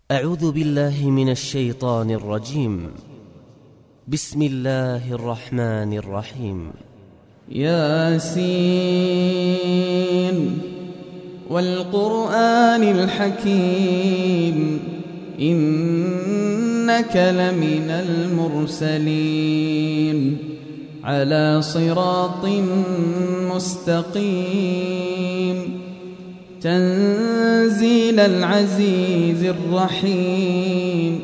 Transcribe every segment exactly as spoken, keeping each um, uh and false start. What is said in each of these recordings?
أعوذ بالله من الشيطان الرجيم. بسم الله الرحمن الرحيم. ياسين والقرآن الحكيم إنك لمن المرسلين على صراط مستقيم تنزيل العزيز الرحيم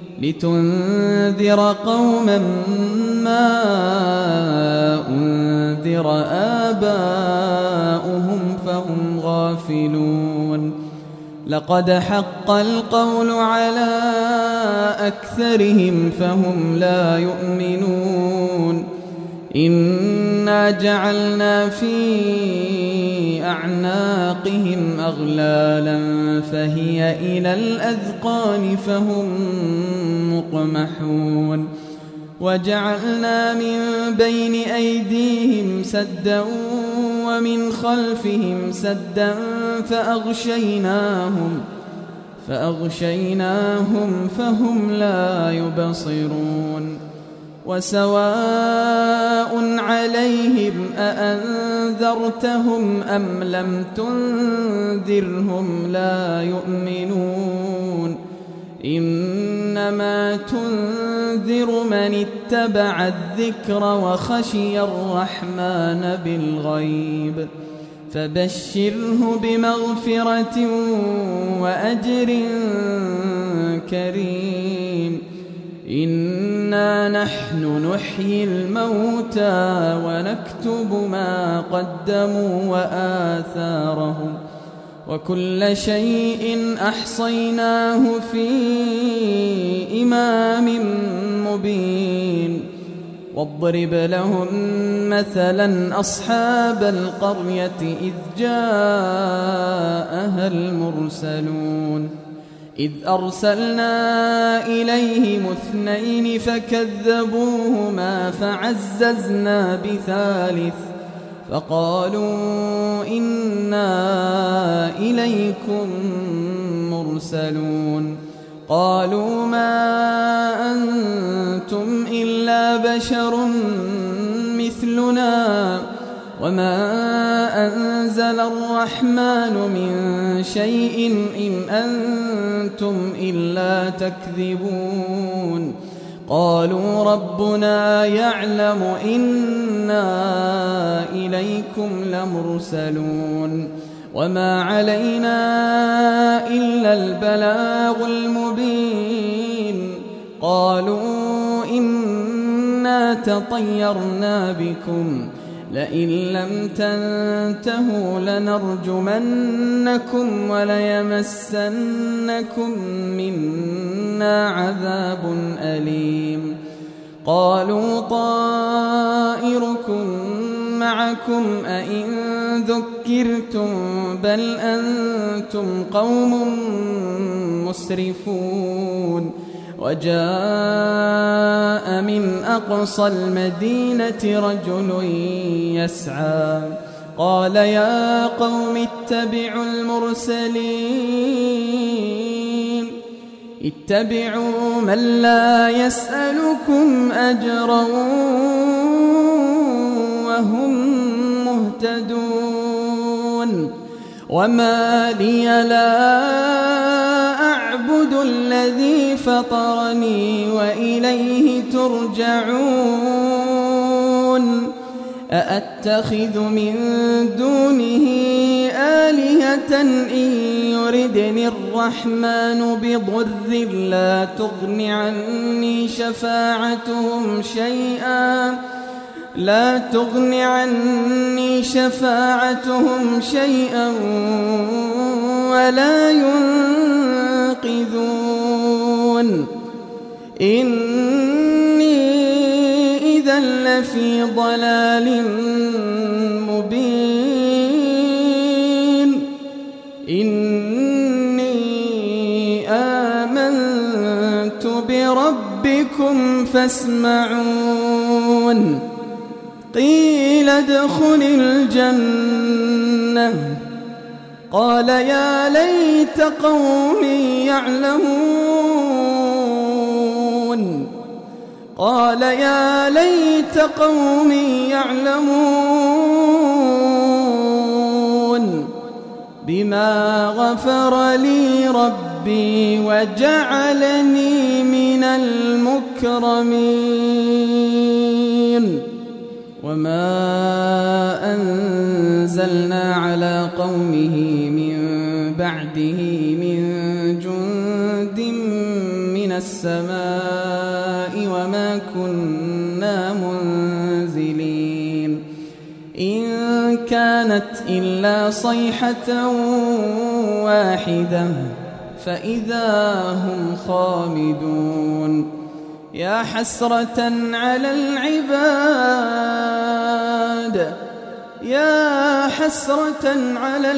لتنذر قوما ما أنذر آباؤهم فهم غافلون لقد حق القول على أكثرهم فهم لا يؤمنون إنا جعلنا في أعناقهم أغلالا فهي إلى الأذقان فهم مقمحون وجعلنا من بين أيديهم سدا ومن خلفهم سدا فأغشيناهم فأغشيناهم فهم لا يبصرون وسواء عليهم أأنذرتهم أم لم تنذرهم لا يؤمنون إنما تنذر من اتبع الذكر وخشي الرحمن بالغيب فبشره بمغفرة وأجر كريم إنا نحن نحيي الموتى ونكتب ما قدموا وآثارهم وكل شيء أحصيناه في إمام مبين واضرب لهم مثلا أصحاب القرية إذ جاءها المرسلون إذ أرسلنا إليهم اثنين فكذبوهما فعززنا بثالث فقالوا إنا إليكم مرسلون قالوا ما أنتم إلا بشر مثلنا وما أنزل الرحمن من شيء إن أنتم إلا تكذبون قالوا ربنا يعلم إنا إليكم لمرسلون وما علينا إلا البلاغ المبين قالوا إنا تطيرنا بكم لئن لم تنتهوا لنرجمنكم وليمسنكم منا عذاب أليم قالوا طائركم معكم أئن ذكرتم بل أنتم قوم مسرفون وجاء من أقصى المدينة رجل يسعى قال يا قوم اتبعوا المرسلين اتبعوا من لا يسألكم أجرا وهم مهتدون وما لي لا أعبد الذي فطرني وإليه ترجعون أأتخذ من دونه آلهة إن يردني الرحمن بضر لا تغن عني شفاعتهم شيئا لا تغن عني شفاعتهم شيئا ولا ينقذون إني إذا لفي ضلال مبين إني آمنت بربكم فاسمعون قيل ادخل الجنة قال يا ليت قومي يعلمون قال يا ليت قومي يعلمون بما غفر لي ربي وجعلني من المكرمين وما أنزلنا على قومه من بعده من جند من السماء وما كنا منزلين إن كانت إلا صيحة واحدة فإذا هم خامدون يا حسرة على العباد يا حسرة على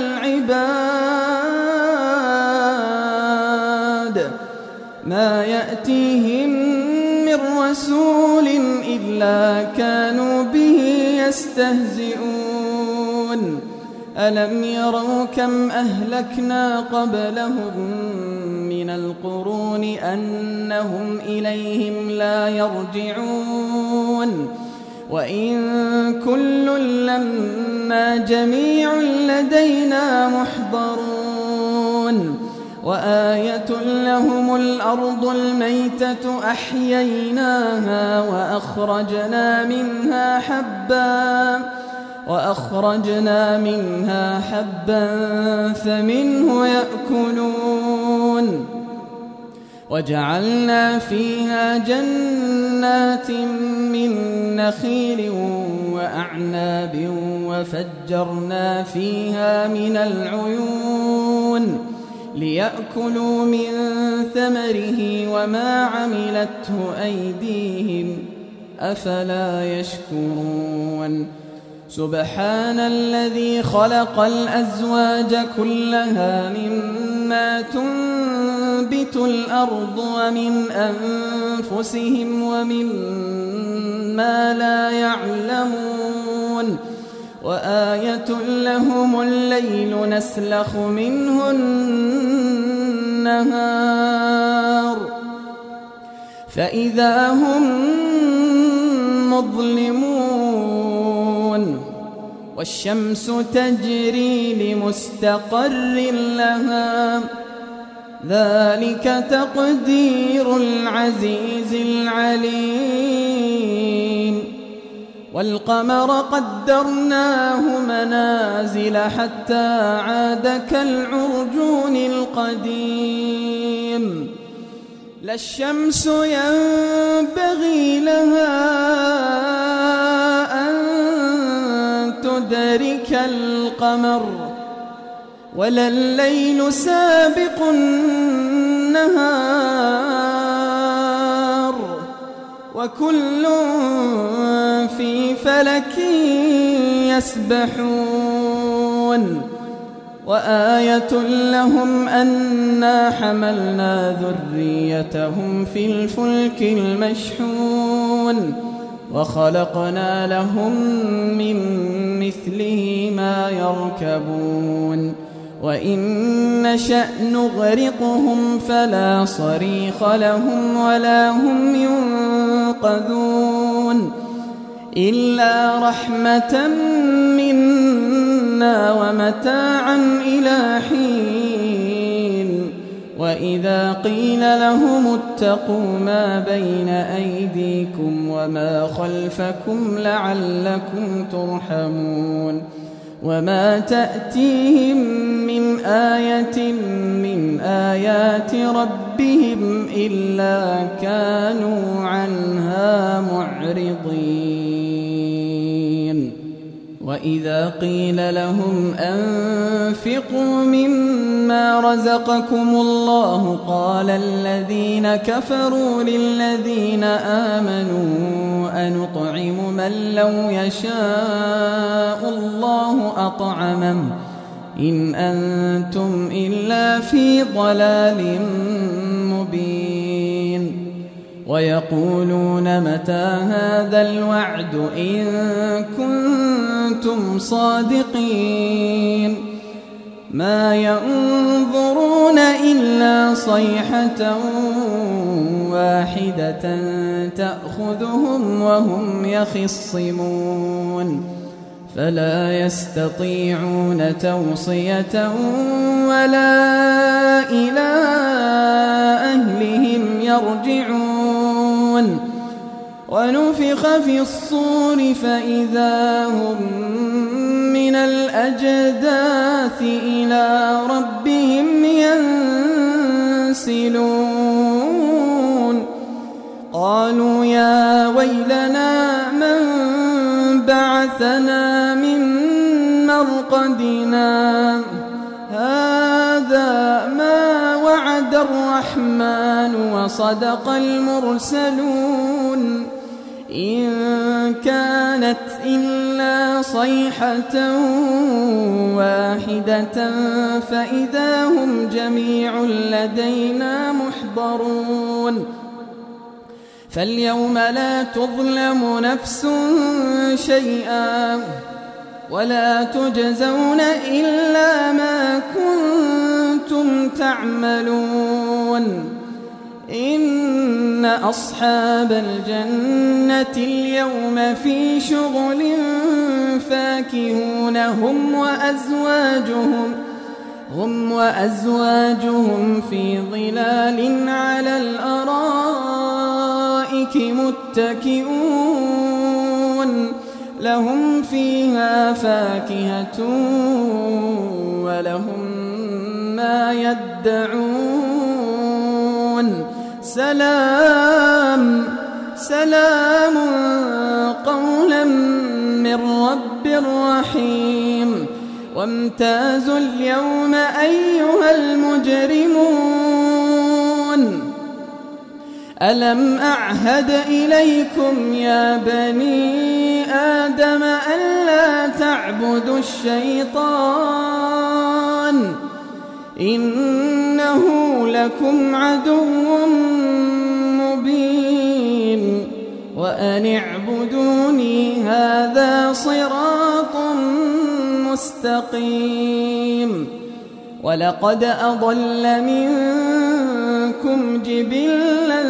العباد ما يأتيهم من رسول إلا كانوا به يستهزئون ألم يروا كم أهلكنا قبلهم من القرون أنهم إليهم لا يرجعون وإن كل لما جميع لدينا محضرون وآية لهم الأرض الميتة أحييناها وأخرجنا منها حبا وأخرجنا منها حبا فمنه يأكلون وجعلنا فيها جنات من نخيل وأعناب وفجرنا فيها من العيون ليأكلوا من ثمره وما عملته أيديهم أفلا يشكرون سبحان الذي خلق الأزواج كلها مما تنبت الأرض ومن أنفسهم ومما لا يعلمون وآية لهم الليل نسلخ منه النهار فإذا هم مظلمون والشمس تجري لمستقر لها ذلك تقدير العزيز العليم والقمر قدرناه منازل حتى عاد كالعرجون القديم لا الشمس ينبغي لها أن تدرك القمر ولا الليل سابق النهار وكل في فلك يسبحون وآية لهم أنا حملنا ذريتهم في الفلك المشحون وخلقنا لهم من مثله ما يركبون وإن نشأ نغرقهم فلا صريخ لهم ولا هم ينقذون إلا رحمة منا ومتاعا إلى حين وإذا قيل لهم اتقوا ما بين أيديكم وما خلفكم لعلكم ترحمون وما تأتيهم من آية من آيات ربهم إلا كانوا عنها معرضين وإذا قيل لهم أنفقوا مما رزقكم الله قال الذين كفروا للذين آمنوا أنطعم من لو يشاء الله أطعمه إن أنتم إلا في ضلال مبين ويقولون متى هذا الوعد إن كنتم صادقين ما ينظرون إلا صيحة واحدة تأخذهم وهم يخصمون فلا يستطيعون توصية ولا إلى أهلهم يرجعون ونفخ في الصور فإذا هم من الأجداث إلى ربهم ينسلون قالوا يا ويلنا من بعثنا من مرقدنا هذا ما وعد الرحمن وصدق المرسلون إن كانت إلا صيحة واحدة فإذا هم جميع لدينا محضرون فاليوم لا تظلم نفس شيئا ولا تجزون إلا ما كنتم تعملون إن أصحاب الجنة اليوم في شغل فاكهون هم وأزواجهم هم وأزواجهم في ظلال على الأرائك متكئون لهم فيها فاكهة ولهم ما يدعون سلام سلام قولا من رب رحيم وامتازوا اليوم أيها المجرمون ألم أعهد إليكم يا بني آدم ألا تعبدوا الشيطان إنه لكم عدو مبين وأن اعبدوني هذا صراط مستقيم ولقد أضل منكم جبلا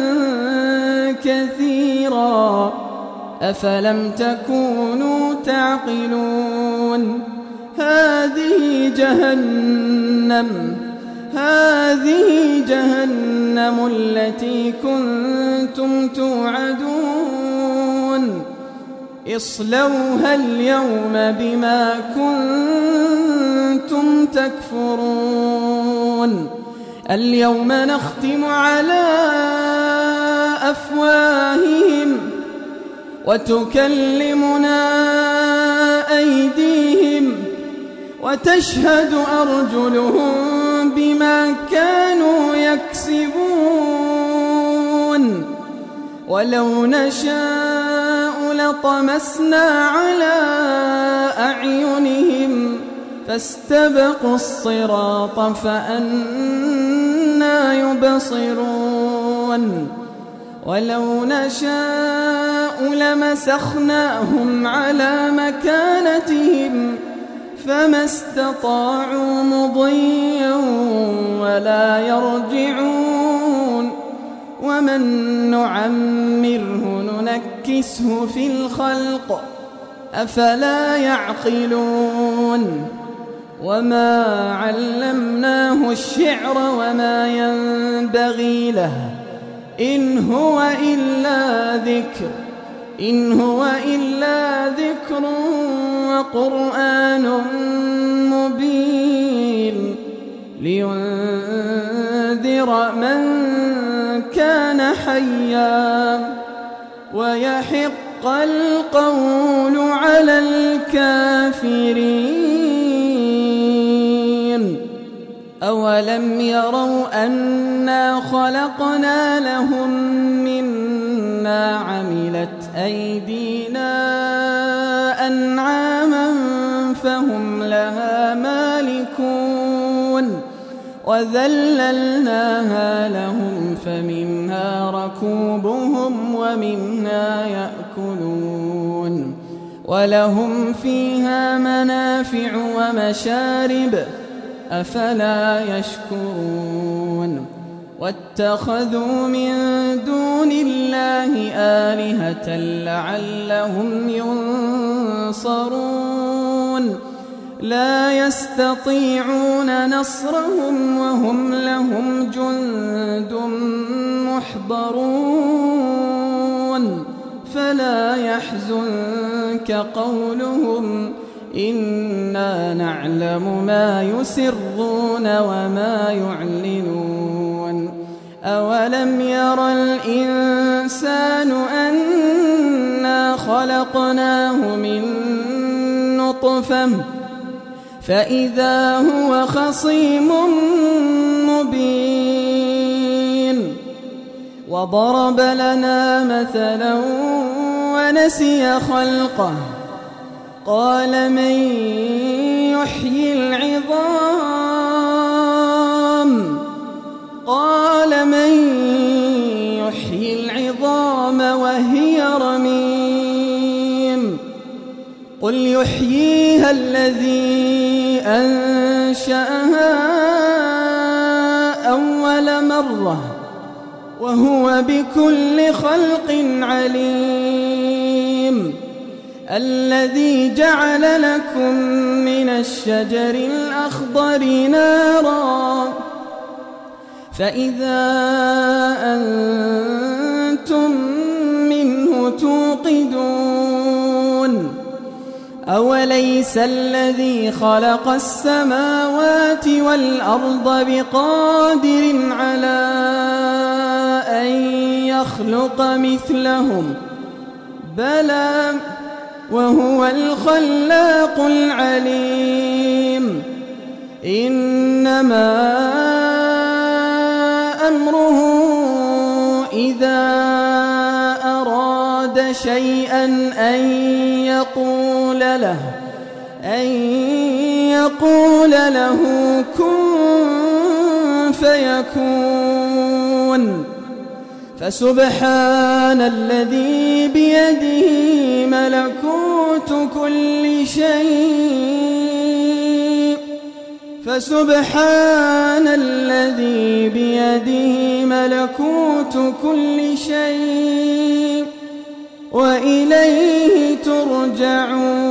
كثيرا أفلم تكونوا تعقلون هذه جهنم هذه جهنم التي كنتم توعدون اصلوها اليوم بما كنتم تكفرون اليوم نختم على أفواههم وتكلمنا أيديهم وتشهد أرجلهم بما كانوا يكسبون ولو نشاء لطمسنا على أعينهم فاستبقوا الصراط فأنى يبصرون ولو نشاء لمسخناهم على مكانتهم فما استطاعوا مضيا ولا يرجعون ومن نعمره ننكسه في الخلق أفلا يعقلون وما علمناه الشعر وما ينبغي له إن هو إلا ذكر إن هو إلا ذكر وقرآن مبين لينذر من كان حيا ويحق القول على الكافرين أولم يروا أنا خلقنا لهم مما عملت أيدينا أنعاما فهم لها مالكون وذللناها لهم فمنها ركوبهم ومنها يأكلون ولهم فيها منافع ومشارب أفلا يشكرون واتخذوا من دون الله آلهة لعلهم ينصرون لا يستطيعون نصرهم وهم لهم جند محضرون فلا يحزنك قولهم إنا نعلم ما يسرون وما يعلنون أولم ير الإنسان أنا خلقناه من نطفة فإذا هو خصيم مبين وضرب لنا مثلا ونسي خلقه قال من يحيي العظام قال من يحيي العظام وهي رميم قل يحييها الذي أنشأها أول مرة وهو بكل خلق عليم الذي جعل لكم من الشجر الأخضر نارا فإذا أنتم منه توقدون أوليس الذي خلق السماوات والأرض بقادر على أن يخلق مثلهم بلى وهو الخلاق العليم إنما أمره إذا أراد شيئا أن يقول له أن يقول له كن فيكون فسبحان الذي بيده ملكوت كل شيء فسبحان الذي بيده ملكوت كل شيء وإليه ترجعون